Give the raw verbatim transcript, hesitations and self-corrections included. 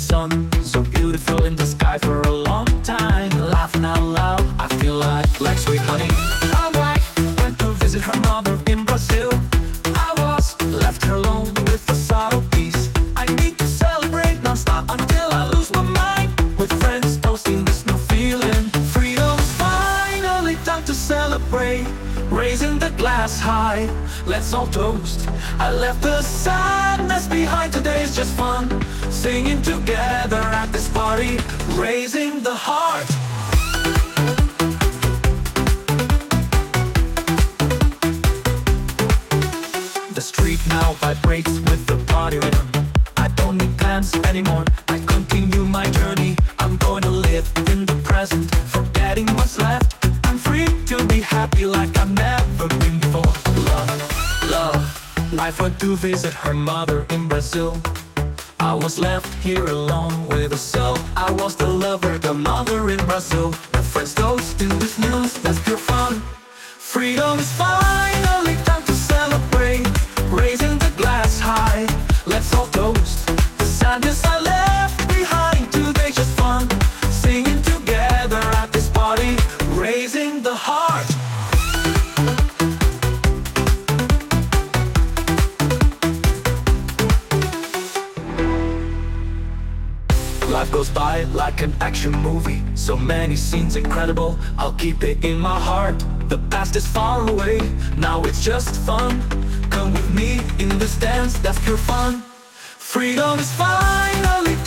sun, so beautiful in the sky for a long time. Laughing out loud, I feel like, like sweet honey. My wife went to visit her mother in Brazil. I was left her alone with a subtle peace. I need to celebrate non-stop until I lose my mind. With friends toasting this new feeling. Freedom's finally time to celebrate. Raising the glass high, let's all toast. I left the sadness behind, today's just fun. Singing together at this party, raising the heart. The street now vibrates with the party rhythm. I don't need plans anymore, I continue my journey. I'm going to live in the present, forgetting what's left. I'm free to be happy like I've never been before. Love, love. Life went to visit her mother in Brazil. I was left here alone with a soul. I was the lover, the mother in Brazil. My friends toast to this news, that's pure fun. Freedom is finally time to celebrate. Raising the glass high, let's all toast. The sadness I left behind, today's just fun. Singing together at this party, raising the heart. Life goes by like an action movie, so many scenes incredible. I'll keep it in my heart. The past is far away, now it's just fun. Come with me in this dance, that's pure fun. Freedom is finally